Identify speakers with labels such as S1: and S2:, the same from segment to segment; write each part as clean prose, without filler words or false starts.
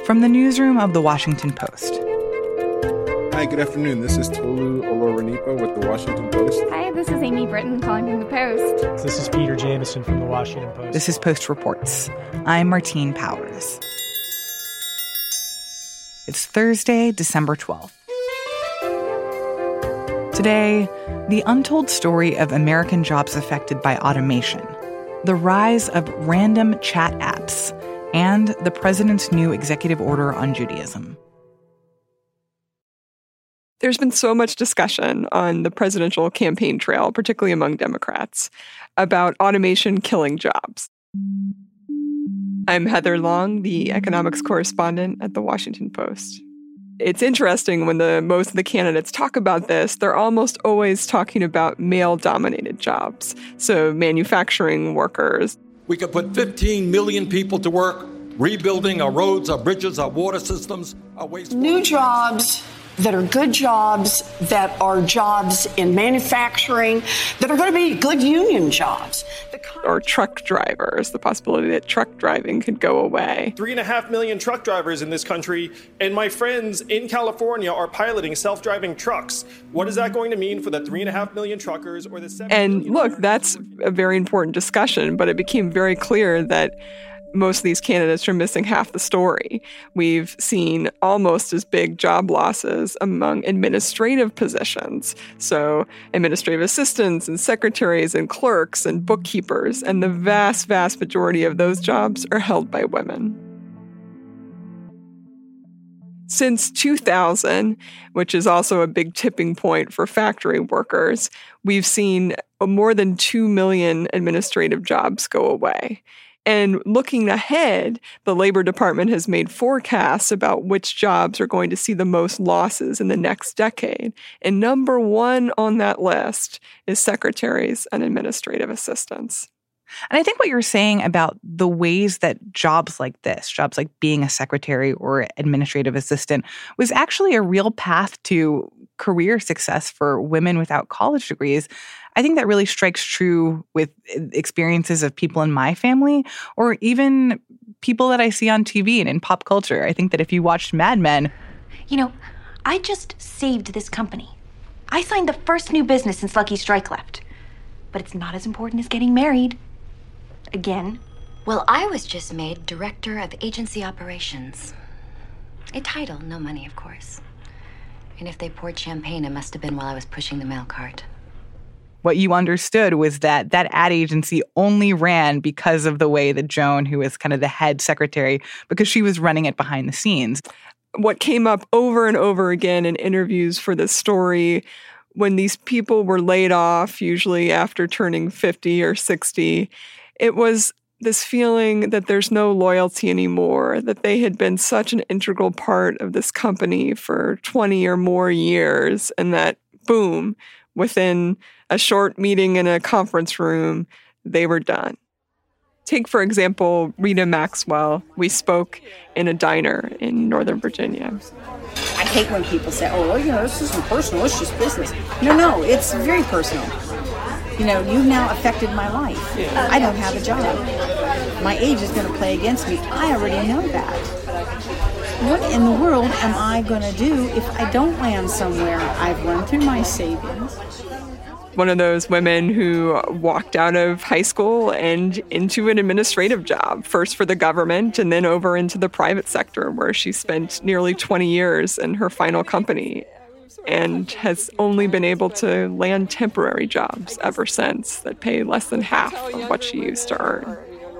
S1: From the newsroom of The Washington Post.
S2: Hi, good afternoon. This is Tolu Olorunipo with The Washington Post.
S3: Hi, this is Amy Britton calling from The Post.
S4: This is Peter Jamison from The Washington Post.
S1: This is Post Reports. I'm Martine Powers. It's Thursday, December 12th. Today, the untold story of American jobs affected by automation, the rise of random chat apps, and the president's new executive order on Judaism.
S5: There's been so much discussion on the presidential campaign trail, particularly among Democrats, about automation killing jobs. I'm Heather Long, the economics correspondent at The Washington Post. It's interesting when most of the candidates talk about this, they're almost always talking about male-dominated jobs, so manufacturing workers.
S6: We could put 15 million people to work rebuilding our roads, our bridges, our water systems, our wastewater.
S7: New jobs that are good jobs, that are jobs in manufacturing, that are going to be good union jobs.
S5: Or truck drivers, the possibility that truck driving could go away.
S8: 3.5 million truck drivers in this country, and my friends in California are piloting self-driving trucks. What is that going to mean for the 3.5 million truckers or the 7
S5: And look, that's a very important discussion, but it became very clear that most of these candidates are missing half the story. We've seen almost as big job losses among administrative positions. So administrative assistants and secretaries and clerks and bookkeepers, and the vast, vast majority of those jobs are held by women. Since 2000, which is also a big tipping point for factory workers, we've seen more than 2 million administrative jobs go away. And looking ahead, the Labor Department has made forecasts about which jobs are going to see the most losses in the next decade. And number one on that list is secretaries and administrative assistants.
S1: And I think what you're saying about the ways that jobs like this, jobs like being a secretary or administrative assistant, was actually a real path to career success for women without college degrees. I think that really strikes true with experiences of people in my family or even people that I see on TV and in pop culture. I think that if you watched Mad Men...
S9: You know, I just saved this company. I signed the first new business since Lucky Strike left. But it's not as important as getting married. Again.
S10: Well, I was just made director of agency operations. A title, no money, of course. And if they poured champagne, it must have been while I was pushing the mail cart.
S1: What you understood was that ad agency only ran because of the way that Joan, who is kind of the head secretary, because she was running it behind the scenes.
S5: What came up over and over again in interviews for this story, when these people were laid off, usually after turning 50 or 60, it was this feeling that there's no loyalty anymore, that they had been such an integral part of this company for 20 or more years, and that, boom, within a short meeting in a conference room, they were done. Take, for example, Rita Maxwell. We spoke in a diner in Northern Virginia.
S7: I hate when people say, oh, you know, this isn't personal, it's just business. No, it's very personal. You know, you've now affected my life. I don't have a job. My age is going to play against me. I already know that. What in the world am I going to do if I don't land somewhere? I've run through my savings.
S5: One of those women who walked out of high school and into an administrative job, first for the government and then over into the private sector, where she spent nearly 20 years in her final company and has only been able to land temporary jobs ever since that pay less than half of what she used to earn.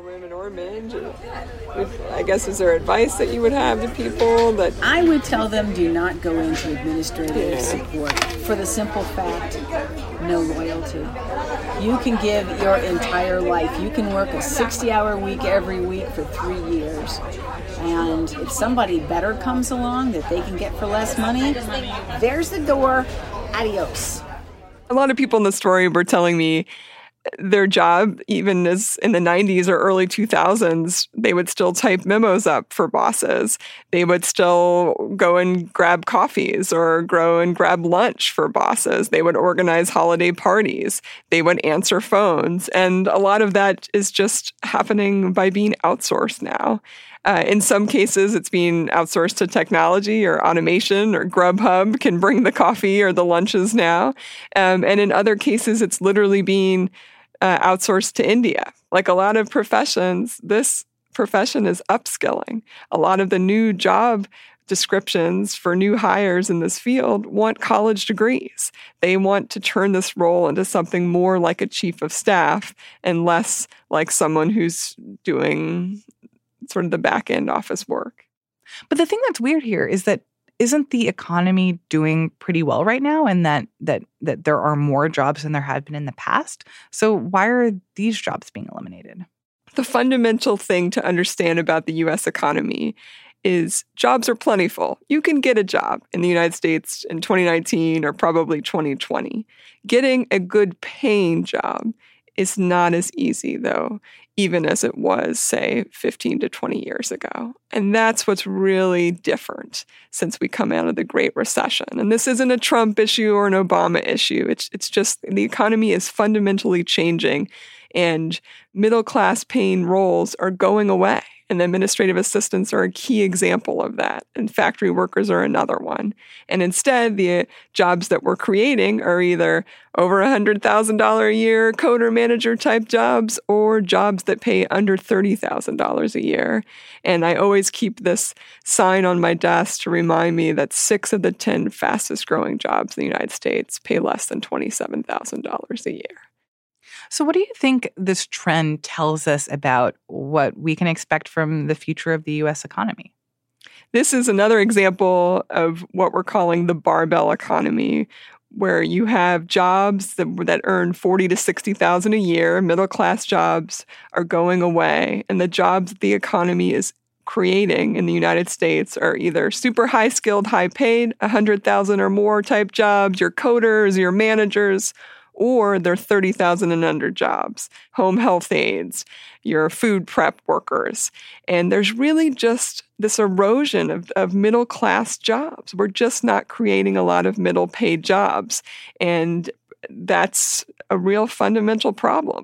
S5: I guess, is there advice that you would have to people that...
S7: I would tell them do not go into administrative support for the simple fact, no loyalty. You can give your entire life. You can work a 60-hour week every week for 3 years. And if somebody better comes along that they can get for less money, there's the door. Adios.
S5: A lot of people in the story were telling me their job, even as in the 90s or early 2000s, they would still type memos up for bosses. They would still go and grab coffees or go and grab lunch for bosses. They would organize holiday parties. They would answer phones. And a lot of that is just happening by being outsourced now. In some cases, it's being outsourced to technology or automation, or Grubhub can bring the coffee or the lunches now. And in other cases, it's literally being outsourced to India. Like a lot of professions, this profession is upskilling. A lot of the new job descriptions for new hires in this field want college degrees. They want to turn this role into something more like a chief of staff and less like someone who's doing sort of the back end office work.
S1: But the thing that's weird here is that isn't the economy doing pretty well right now, and that there are more jobs than there have been in the past? So why are these jobs being eliminated?
S5: The fundamental thing to understand about the U.S. economy is jobs are plentiful. You can get a job in the United States in 2019 or probably 2020. Getting a good paying job is not as easy, though, even as it was, say, 15 to 20 years ago. And that's what's really different since we come out of the Great Recession. And this isn't a Trump issue or an Obama issue. It's just the economy is fundamentally changing, and middle-class paying roles are going away. And administrative assistants are a key example of that. And factory workers are another one. And instead, the jobs that we're creating are either over $100,000 a year coder manager type jobs or jobs that pay under $30,000 a year. And I always keep this sign on my desk to remind me that 6 of the 10 fastest growing jobs in the United States pay less than $27,000 a year.
S1: So what do you think this trend tells us about what we can expect from the future of the U.S. economy?
S5: This is another example of what we're calling the barbell economy, where you have jobs that earn $40,000 to $60,000 a year. Middle-class jobs are going away, and the jobs that the economy is creating in the United States are either super high-skilled, high-paid, $100,000 or more type jobs, your coders, your managers, or they're $30,000 and under jobs, home health aides, your food prep workers. And there's really just this erosion of middle-class jobs. We're just not creating a lot of middle-paid jobs. And that's a real fundamental problem.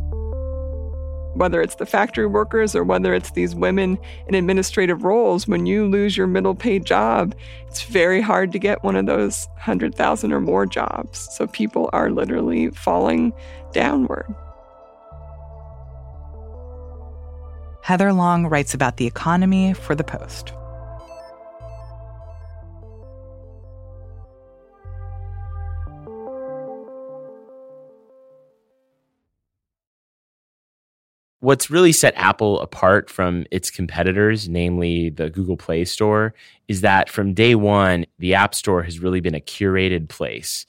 S5: Whether it's the factory workers or whether it's these women in administrative roles, when you lose your middle-paid job, it's very hard to get one of those 100,000 or more jobs. So people are literally falling downward.
S1: Heather Long writes about the economy for The Post.
S11: What's really set Apple apart from its competitors, namely the Google Play Store, is that from day one, the App Store has really been a curated place.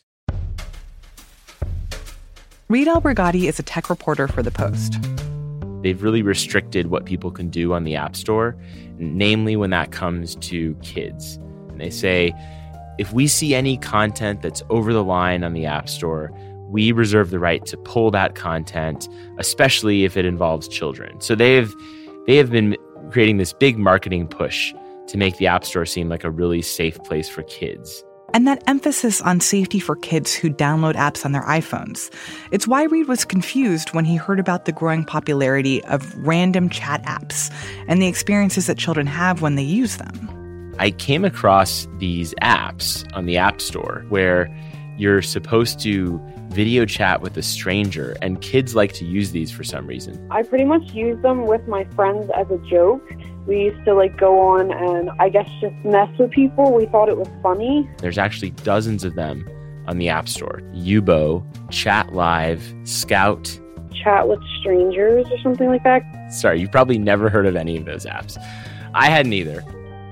S1: Reed Albergati is a tech reporter for The Post.
S11: They've really restricted what people can do on the App Store, namely when that comes to kids. And they say, if we see any content that's over the line on the App Store, we reserve the right to pull that content, especially if it involves children. So they have been creating this big marketing push to make the App Store seem like a really safe place for kids.
S1: And that emphasis on safety for kids who download apps on their iPhones. It's why Reed was confused when he heard about the growing popularity of random chat apps and the experiences that children have when they use them.
S11: I came across these apps on the App Store where you're supposed to video chat with a stranger, and kids like to use these for some reason.
S12: I pretty much use them with my friends as a joke. We used to go on and I guess just mess with people. We thought it was funny.
S11: There's actually dozens of them on the App Store. Yubo, Chat Live, Scout.
S12: Chat with strangers or something like that.
S11: Sorry, you've probably never heard of any of those apps. I hadn't either.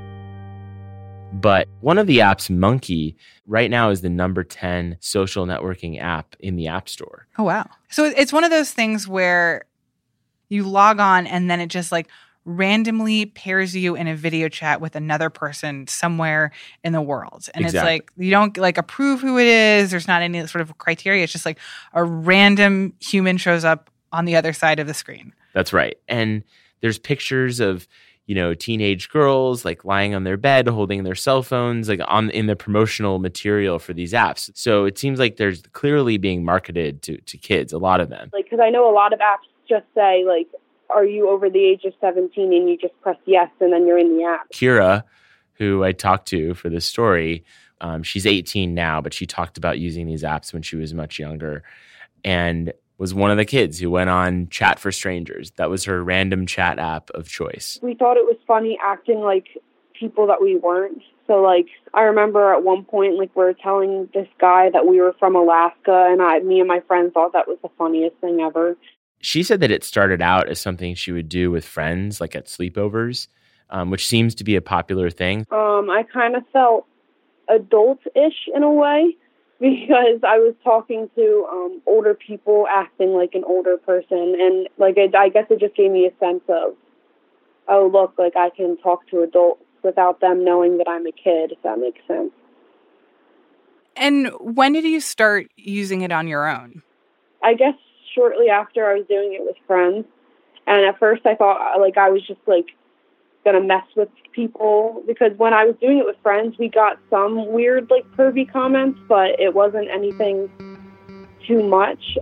S11: But one of the apps, Monkey, right now is the number 10 social networking app in the App Store.
S1: Oh, wow. So it's one of those things where you log on and then it just randomly pairs you in a video chat with another person somewhere in the world. And It's like, you don't like approve who it is. There's not any sort of criteria. It's just like a random human shows up on the other side of the screen.
S11: That's right. And there's pictures of, teenage girls like lying on their bed, holding their cell phones, like in the promotional material for these apps. So it seems like there's clearly being marketed to kids, a lot of them.
S12: Like, because I know a lot of apps just say, like, are you over the age of 17? And you just press yes, and then you're in the app.
S11: Kira, who I talked to for this story, she's 18 now, but she talked about using these apps when she was much younger. And was one of the kids who went on Chat for Strangers. That was her random chat app of choice.
S12: We thought it was funny acting like people that we weren't. So, like, I remember at one point, like, we were telling this guy that we were from Alaska, and me and my friend thought that was the funniest thing ever.
S11: She said that it started out as something she would do with friends, like at sleepovers, which seems to be a popular thing.
S12: I kind of felt adult-ish in a way, because I was talking to older people acting like an older person. And, like, I guess it just gave me a sense of, oh, look, like, I can talk to adults without them knowing that I'm a kid, if that makes sense.
S1: And when did you start using it on your own?
S12: I guess shortly after I was doing it with friends. And at first I thought, like, I was just, like, going to mess with people, because when I was doing it with friends, we got some weird, like, pervy comments, but it wasn't anything too much.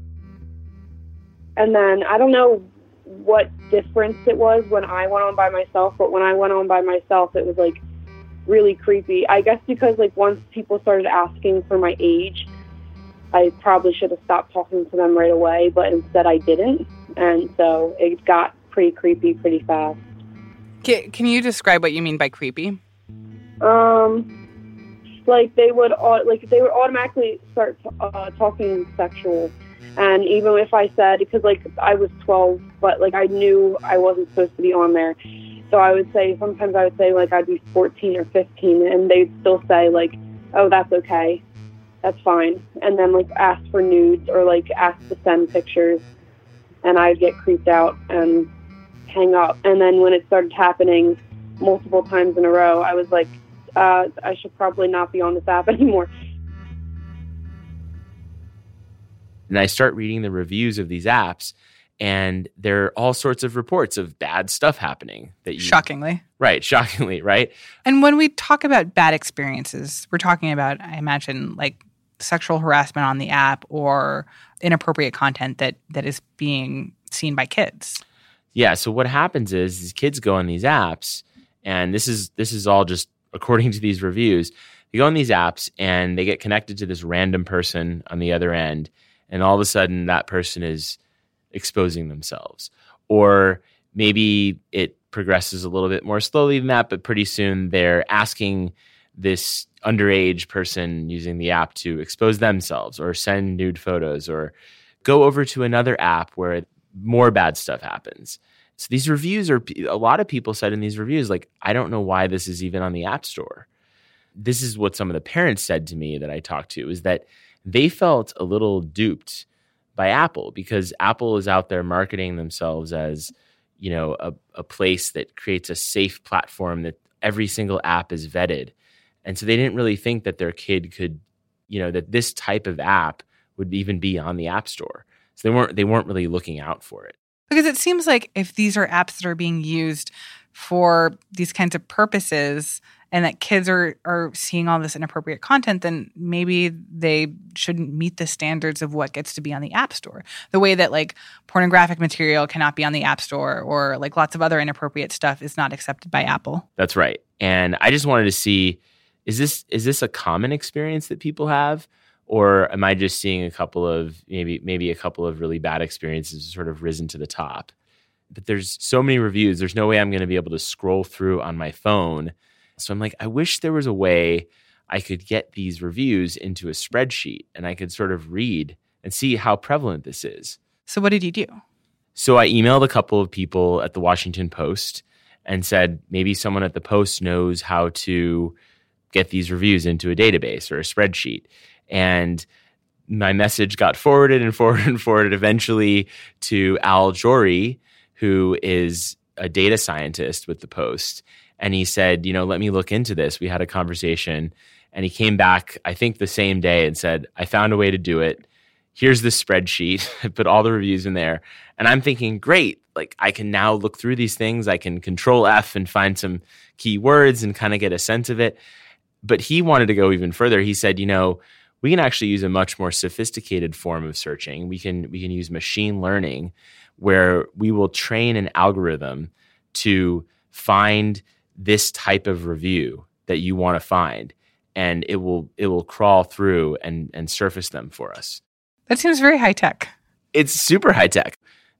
S12: And then I don't know what difference it was when I went on by myself, but when I went on by myself, it was, like, really creepy. I guess because, like, once people started asking for my age, I probably should have stopped talking to them right away, but instead I didn't. And so it got pretty creepy pretty fast.
S1: Can you describe what you mean by creepy?
S12: Like they would automatically start talking sexual, and even if I said, because like I was 12, but like I knew I wasn't supposed to be on there, so sometimes I would say like I'd be 14 or 15, and they'd still say like, oh, that's okay, that's fine, and then like ask for nudes or like ask to send pictures, and I'd get creeped out and hang up. And then when it started happening multiple times in a row, I was like, I should probably not be on this app anymore.
S11: And I start reading the reviews of these apps, and there are all sorts of reports of bad stuff happening.
S1: Shockingly,
S11: right?
S1: And when we talk about bad experiences, we're talking about, I imagine, like sexual harassment on the app or inappropriate content that is being seen by kids.
S11: Yeah, so what happens is these kids go on these apps, and this is all just according to these reviews. They go on these apps, and they get connected to this random person on the other end, and all of a sudden that person is exposing themselves. Or maybe it progresses a little bit more slowly than that, but pretty soon they're asking this underage person using the app to expose themselves or send nude photos or go over to another app where more bad stuff happens. So these reviews a lot of people said in these reviews, like, I don't know why this is even on the App Store. This is what some of the parents said to me that I talked to, is that they felt a little duped by Apple, because Apple is out there marketing themselves as, you know, a place that creates a safe platform that every single app is vetted. And so they didn't really think that their kid could, you know, that this type of app would even be on the App Store. So they weren't really looking out for it.
S1: Because it seems like if these are apps that are being used for these kinds of purposes and that kids are seeing all this inappropriate content, then maybe they shouldn't meet the standards of what gets to be on the App Store. The way that like pornographic material cannot be on the App Store, or like lots of other inappropriate stuff is not accepted by Apple.
S11: That's right. And I just wanted to see, is this a common experience that people have? Or am I just seeing a couple of maybe a couple of really bad experiences sort of risen to the top? But there's so many reviews. There's no way I'm going to be able to scroll through on my phone. So I'm like, I wish there was a way I could get these reviews into a spreadsheet and I could sort of read and see how prevalent this is.
S1: So what did you do?
S11: So I emailed a couple of people at the Washington Post and said, maybe someone at the Post knows how to get these reviews into a database or a spreadsheet. And my message got forwarded eventually to Al Jory, who is a data scientist with the Post, and he said, let me look into this. We had a conversation, and he came back, I think the same day, and said, I found a way to do it. Here's the spreadsheet. I put all the reviews in there. And I'm thinking, great, like I can now look through these things. I can Control F and find some keywords and kind of get a sense of it. But he wanted to go even further. He said, we can actually use a much more sophisticated form of searching. We can use machine learning, where we will train an algorithm to find this type of review that you want to find, and it will crawl through and surface them for us.
S1: That seems very high tech.
S11: It's super high tech.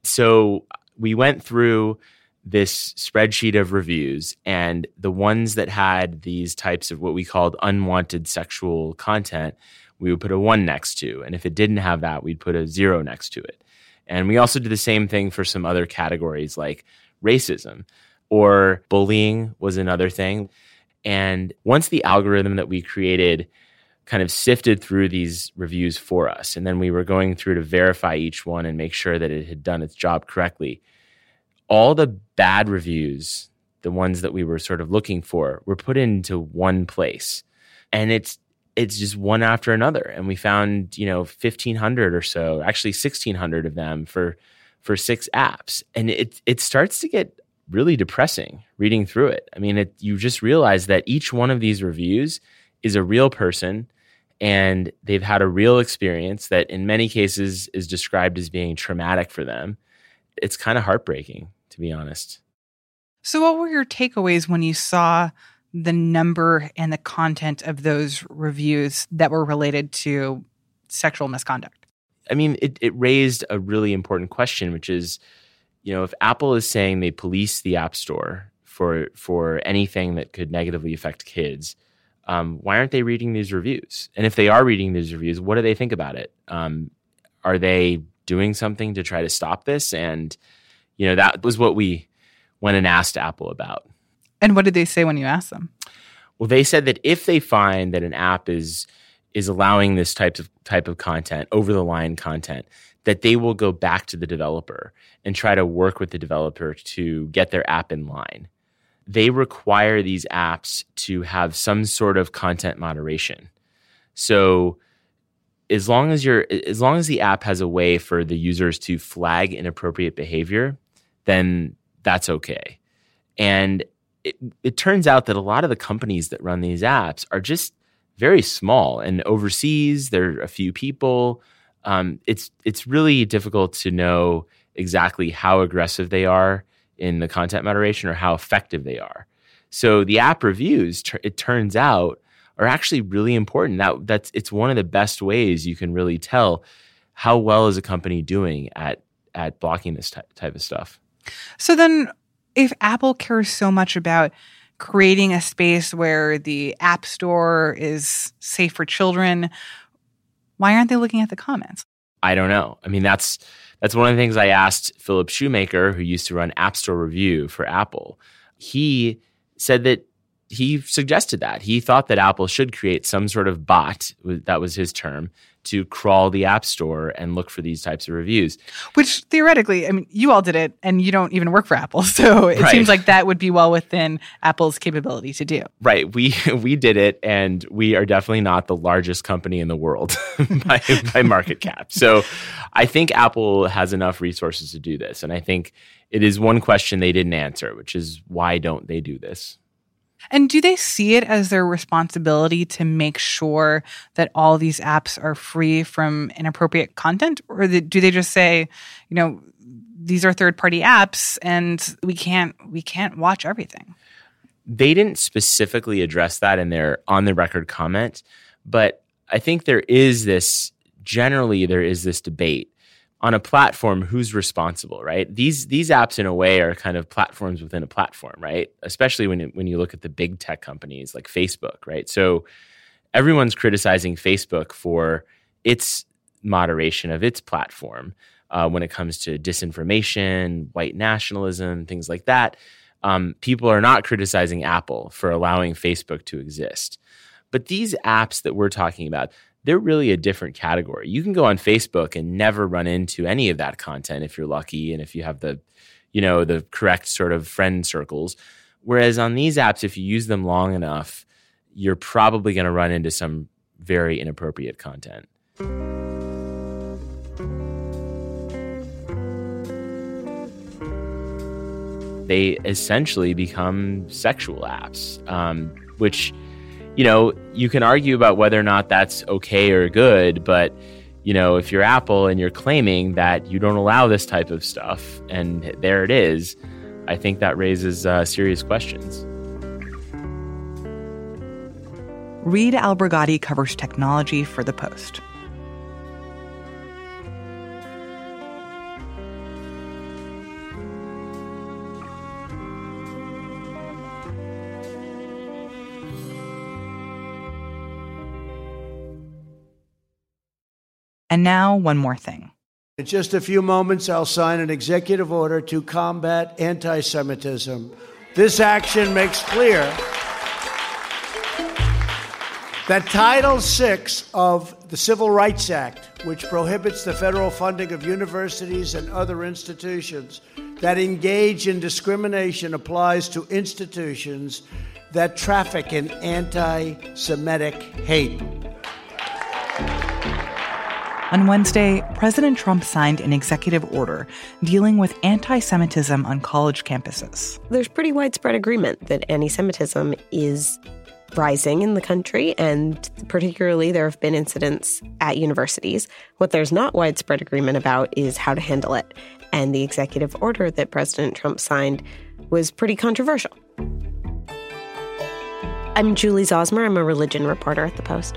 S11: So we went through this spreadsheet of reviews, and the ones that had these types of what we called unwanted sexual content, we would put a 1 next to. And if it didn't have that, we'd put a 0 next to it. And we also did the same thing for some other categories like racism, or bullying was another thing. And once the algorithm that we created kind of sifted through these reviews for us, and then we were going through to verify each one and make sure that it had done its job correctly, all the bad reviews, the ones that we were sort of looking for, were put into one place. And it's just one after another. And we found, 1,500 or so, actually 1,600 of them for 6 apps. And it starts to get really depressing reading through it. I mean, you just realize that each one of these reviews is a real person, and they've had a real experience that in many cases is described as being traumatic for them. It's kind of heartbreaking, to be honest.
S1: So what were your takeaways when you saw the number and the content of those reviews that were related to sexual misconduct?
S11: I mean, it raised a really important question, which is, if Apple is saying they police the App Store for anything that could negatively affect kids, why aren't they reading these reviews? And if they are reading these reviews, what do they think about it? Are they doing something to try to stop this? And, that was what we went and asked Apple about.
S1: And what did they say when you asked them?
S11: Well, they said that if they find that an app is allowing this type of content, over-the-line content, that they will go back to the developer and try to work with the developer to get their app in line. They require these apps to have some sort of content moderation. So as long as the app has a way for the users to flag inappropriate behavior, then that's okay. And it turns out that a lot of the companies that run these apps are just very small, and overseas there are a few people. It's really difficult to know exactly how aggressive they are in the content moderation or how effective they are. So the app reviews, it turns out, are actually really important. It's one of the best ways you can really tell how well is a company doing at blocking this type of stuff.
S1: So then, if Apple cares so much about creating a space where the App Store is safe for children, why aren't they looking at the comments?
S11: I don't know. I mean, that's one of the things I asked Philip Shoemaker, who used to run App Store Review for Apple. He said that he suggested that. He thought that Apple should create some sort of bot, that was his term, to crawl the App Store and look for these types of reviews.
S1: Which theoretically, I mean, you all did it and you don't even work for Apple. So it seems like that would be well within Apple's capability to do.
S11: Right. We did it, and we are definitely not the largest company in the world by market cap. So I think Apple has enough resources to do this. And I think it is one question they didn't answer, which is why don't they do this?
S1: And do they see it as their responsibility to make sure that all these apps are free from inappropriate content? Or do they just say, these are third-party apps and we can't watch everything?
S11: They didn't specifically address that in their on-the-record comment, but I think there is this debate on a platform, who's responsible, right? These apps, in a way, are kind of platforms within a platform, right? Especially when you look at the big tech companies like Facebook, right? So everyone's criticizing Facebook for its moderation of its platform when it comes to disinformation, white nationalism, things like that. People are not criticizing Apple for allowing Facebook to exist. But these apps that we're talking about, they're really a different category. You can go on Facebook and never run into any of that content if you're lucky, and if you have the the correct sort of friend circles. Whereas on these apps, if you use them long enough, you're probably going to run into some very inappropriate content. They essentially become sexual apps, which, you can argue about whether or not that's okay or good, but if you're Apple and you're claiming that you don't allow this type of stuff, and there it is, I think that raises serious questions.
S1: Reed Albergotti covers technology for The Post. And now, one more thing.
S13: In just a few moments, I'll sign an executive order to combat anti-Semitism. This action makes clear that Title VI of the Civil Rights Act, which prohibits the federal funding of universities and other institutions that engage in discrimination, applies to institutions that traffic in anti-Semitic hate.
S1: On Wednesday, President Trump signed an executive order dealing with anti-Semitism on college campuses.
S14: There's pretty widespread agreement that anti-Semitism is rising in the country, and particularly there have been incidents at universities. What there's not widespread agreement about is how to handle it. And the executive order that President Trump signed was pretty controversial. I'm Julie Zosmer. I'm a religion reporter at The Post.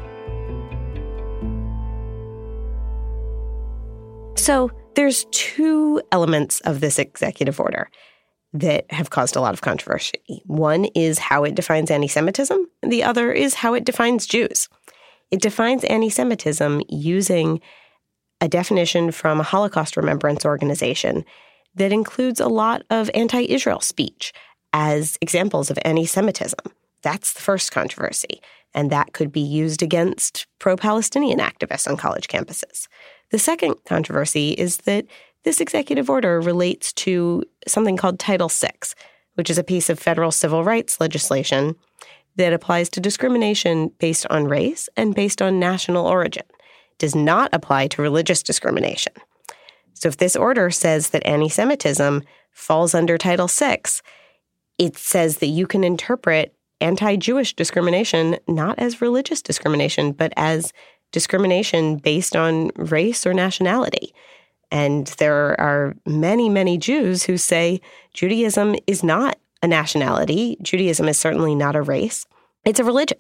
S14: So there's two elements of this executive order that have caused a lot of controversy. One is how it defines anti-Semitism, and the other is how it defines Jews. It defines anti-Semitism using a definition from a Holocaust remembrance organization that includes a lot of anti-Israel speech as examples of anti-Semitism. That's the first controversy, and that could be used against pro-Palestinian activists on college campuses. The second controversy is that this executive order relates to something called Title VI, which is a piece of federal civil rights legislation that applies to discrimination based on race and based on national origin. It does not apply to religious discrimination. So if this order says that anti-Semitism falls under Title VI, it says that you can interpret anti-Jewish discrimination not as religious discrimination, but as discrimination based on race or nationality. And there are many, many Jews who say Judaism is not a nationality. Judaism is certainly not a race. It's a religion.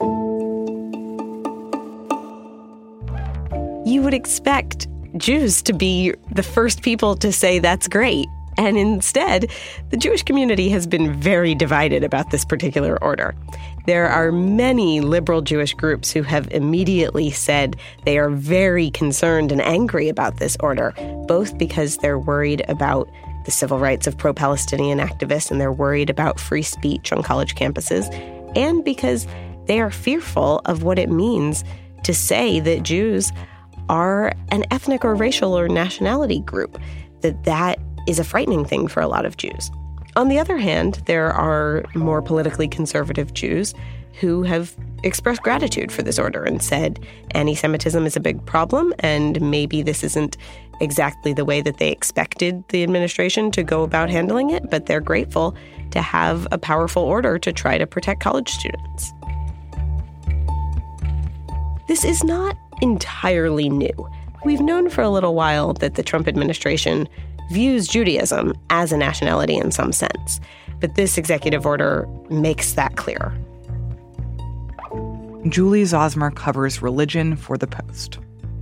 S14: You would expect Jews to be the first people to say that's great. And instead, the Jewish community has been very divided about this particular order. There are many liberal Jewish groups who have immediately said they are very concerned and angry about this order, both because they're worried about the civil rights of pro-Palestinian activists and they're worried about free speech on college campuses, and because they are fearful of what it means to say that Jews are an ethnic or racial or nationality group, that is a frightening thing for a lot of Jews. On the other hand, there are more politically conservative Jews who have expressed gratitude for this order and said anti-Semitism is a big problem and maybe this isn't exactly the way that they expected the administration to go about handling it, but they're grateful to have a powerful order to try to protect college students. This is not entirely new. We've known for a little while that the Trump administration views Judaism as a nationality in some sense, but this executive order makes that clear.
S1: Julie Zosmer covers religion for The Post.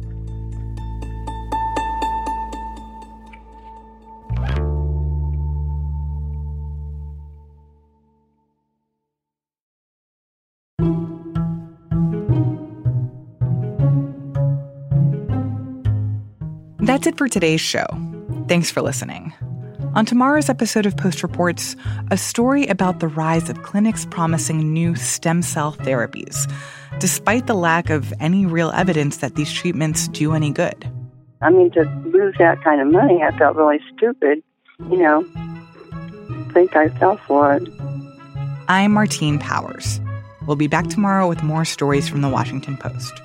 S1: That's it for today's show. Thanks for listening. On tomorrow's episode of Post Reports, a story about the rise of clinics promising new stem cell therapies, despite the lack of any real evidence that these treatments do any good.
S15: I mean, to lose that kind of money, I felt really stupid, think I fell for it.
S1: I'm Martine Powers. We'll be back tomorrow with more stories from the Washington Post.